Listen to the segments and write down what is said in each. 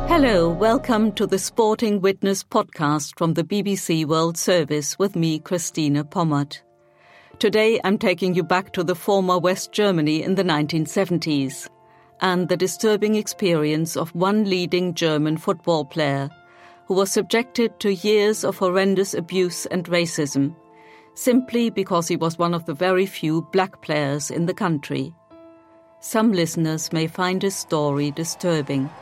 Hello, welcome to the Sporting Witness podcast from the BBC World Service with me, Christina Pommert. Today I'm taking you back to the former West Germany in the 1970s and the disturbing experience of one leading German football player who was subjected to years of horrendous abuse and racism simply because he was one of the very few black players in the country. Some listeners may find his story disturbing.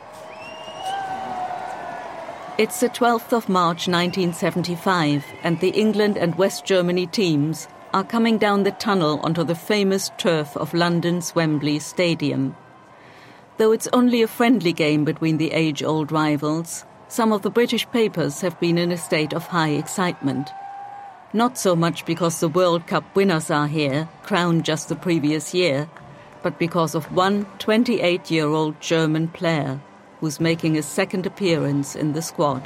It's the 12th of March 1975 and the England and West Germany teams are coming down the tunnel onto the famous turf of London's Wembley Stadium. Though it's only a friendly game between the age-old rivals, some of the British papers have been in a state of high excitement. Not so much because the World Cup winners are here, crowned just the previous year, but because of one 28-year-old German player who's making a second appearance in the squad.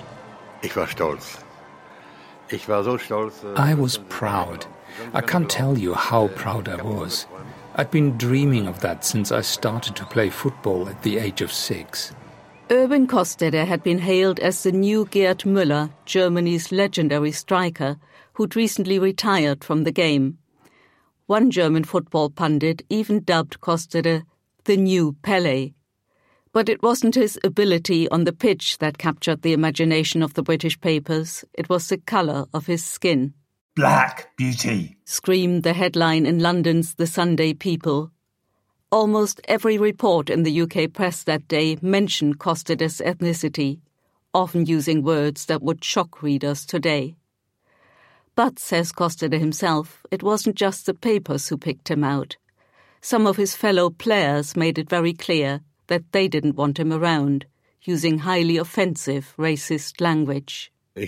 I was proud. I can't tell you how proud I was. I'd been dreaming of that since I started to play football at the age of 6. Erwin Kostede had been hailed as the new Gerd Müller, Germany's legendary striker, who'd recently retired from the game. One German football pundit even dubbed Kostede the new Pelé. But it wasn't his ability on the pitch that captured the imagination of the British papers. It was the colour of his skin. Black beauty, screamed the headline in London's The Sunday People. Almost every report in the UK press that day mentioned Kostede's ethnicity, often using words that would shock readers today. But, says Kostede himself, it wasn't just the papers who picked him out. Some of his fellow players made it very clear that they didn't want him around, using highly offensive racist language.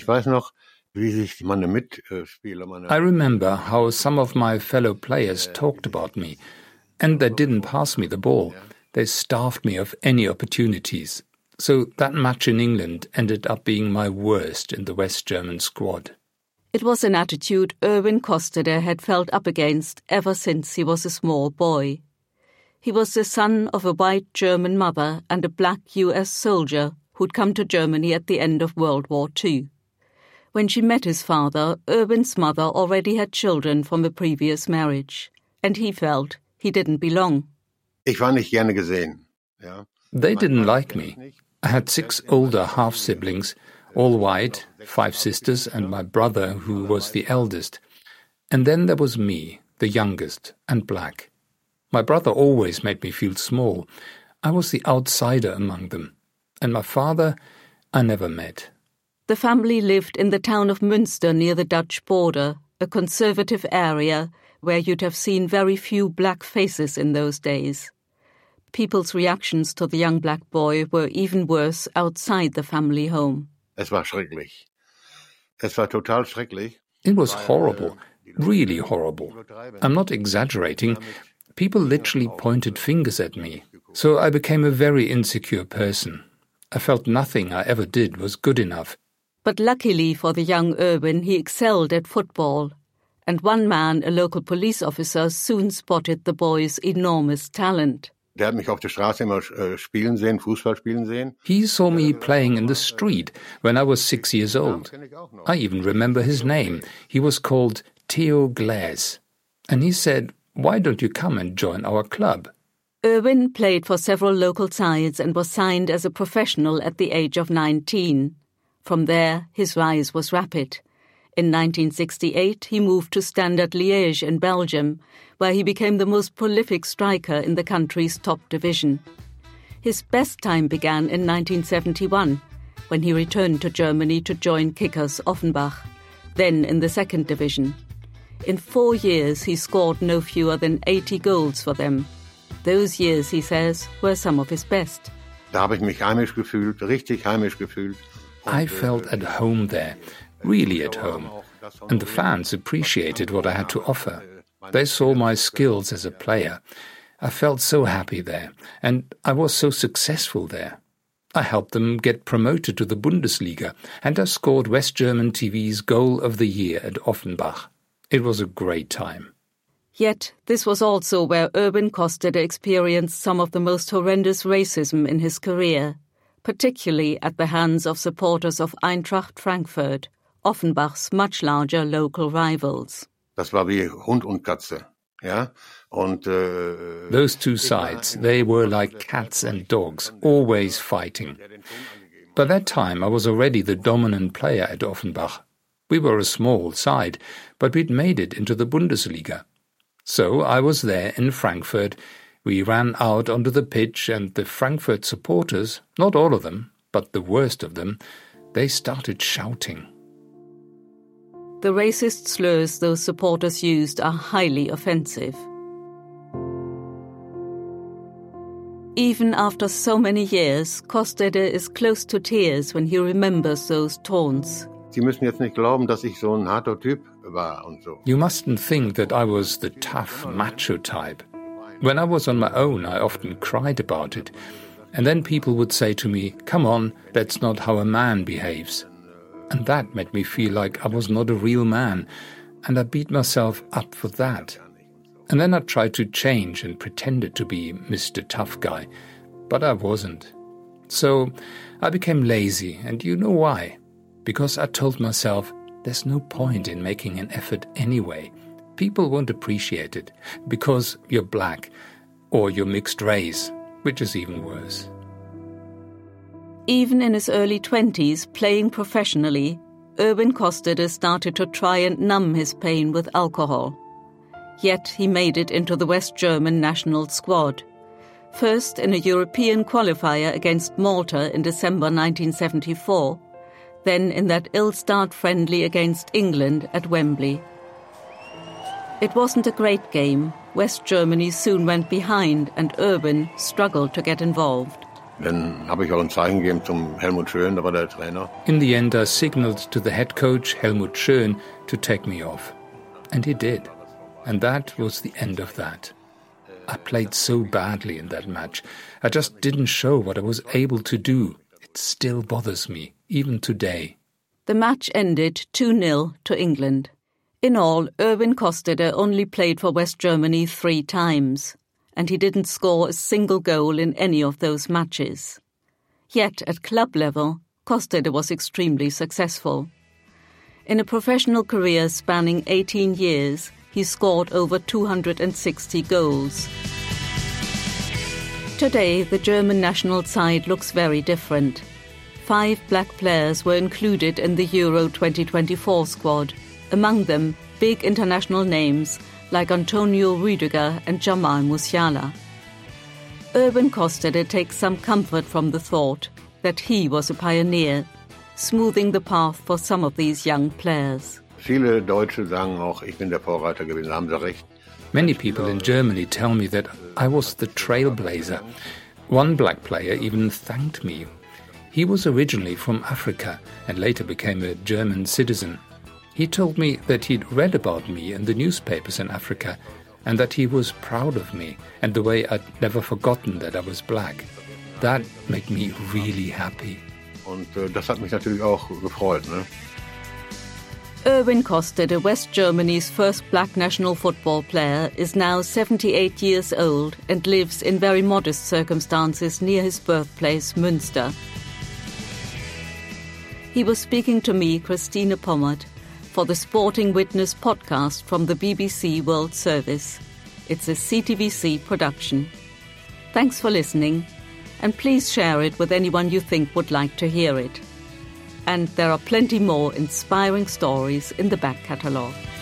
I remember how some of my fellow players talked about me, and they didn't pass me the ball. They starved me of any opportunities. So that match in England ended up being my worst in the West German squad. It was an attitude Erwin Kostede had felt up against ever since he was a small boy. He was the son of a white German mother and a black US soldier who'd come to Germany at the end of World War II. When she met his father, Erwin's mother already had children from a previous marriage, and he felt he didn't belong. They didn't like me. I had 6 older half-siblings, all white, 5 sisters, and my brother, who was the eldest. And then there was me, the youngest, and black. My brother always made me feel small. I was the outsider among them. And my father, I never met. The family lived in the town of Münster near the Dutch border, a conservative area where you'd have seen very few black faces in those days. People's reactions to the young black boy were even worse outside the family home. It was horrible, really horrible. I'm not exaggerating. People literally pointed fingers at me, so I became a very insecure person. I felt nothing I ever did was good enough. But luckily for the young Erwin, he excelled at football. And one man, a local police officer, soon spotted the boy's enormous talent. He saw me playing in the street when I was 6 years old. I even remember his name. He was called Theo Glaes. And he said, "Why don't you come and join our club?" Erwin played for several local sides and was signed as a professional at the age of 19. From there, his rise was rapid. In 1968, he moved to Standard Liège in Belgium, where he became the most prolific striker in the country's top division. His best time began in 1971, when he returned to Germany to join Kickers Offenbach, then in the second division. In 4 years, he scored no fewer than 80 goals for them. Those years, he says, were some of his best. I felt at home there, really at home, and the fans appreciated what I had to offer. They saw my skills as a player. I felt so happy there, and I was so successful there. I helped them get promoted to the Bundesliga, and I scored West German TV's Goal of the Year at Offenbach. It was a great time. Yet, this was also where Erwin Kostede experienced some of the most horrendous racism in his career, particularly at the hands of supporters of Eintracht Frankfurt, Offenbach's much larger local rivals. Das war wie Hund und Katze, ja? Those two sides, they were like cats and dogs, always fighting. By that time, I was already the dominant player at Offenbach. We were a small side, but we'd made it into the Bundesliga. So I was there in Frankfurt. We ran out onto the pitch, and the Frankfurt supporters, not all of them, but the worst of them, they started shouting. The racist slurs those supporters used are highly offensive. Even after so many years, Kostede is close to tears when he remembers those taunts. Sie müssen jetzt nicht glauben, dass ich so ein harter Typ war und so. You mustn't think that I was the tough, macho type. When I was on my own, I often cried about it. And then people would say to me, "Come on, that's not how a man behaves." And that made me feel like I was not a real man, and I beat myself up for that. And then I tried to change and pretended to be Mr. Tough Guy, but I wasn't. So I became lazy, and you know why? Because I told myself, there's no point in making an effort anyway. People won't appreciate it, because you're black, or you're mixed race, which is even worse. Even in his early 20s, playing professionally, Erwin Kostede started to try and numb his pain with alcohol. Yet he made it into the West German national squad. First in a European qualifier against Malta in December 1974, then in that ill-starred friendly against England at Wembley. It wasn't a great game. West Germany soon went behind and Erwin struggled to get involved. Dann habe ich auch ein Zeichen gegeben zum Helmut Schön, da war der Trainer. In the end, I signaled to the head coach, Helmut Schön, to take me off. And he did. And that was the end of that. I played so badly in that match. I just didn't show what I was able to do. It still bothers me, even today. The match ended 2-0 to England. In all, Erwin Kostede only played for West Germany 3 times, and he didn't score a single goal in any of those matches. Yet, at club level, Kostede was extremely successful. In a professional career spanning 18 years, he scored over 260 goals. Today, the German national side looks very different. 5 black players were included in the Euro 2024 squad, among them big international names like Antonio Rüdiger and Jamal Musiala. Erwin Kostede takes some comfort from the thought that he was a pioneer, smoothing the path for some of these young players. Viele Deutsche sagen auch, ich bin der Vorreiter gewesen, haben sie recht. Many people in Germany tell me that I was the trailblazer. One black player even thanked me. He was originally from Africa and later became a German citizen. He told me that he'd read about me in the newspapers in Africa and that he was proud of me and the way I'd never forgotten that I was black. That made me really happy. Und das hat mich natürlich auch gefreut, ne? Erwin Kostede, West Germany's first black national football player, is now 78 years old and lives in very modest circumstances near his birthplace, Münster. He was speaking to me, Christine Pommert, for the Sporting Witness podcast from the BBC World Service. It's a CTVC production. Thanks for listening, and please share it with anyone you think would like to hear it. And there are plenty more inspiring stories in the back catalogue.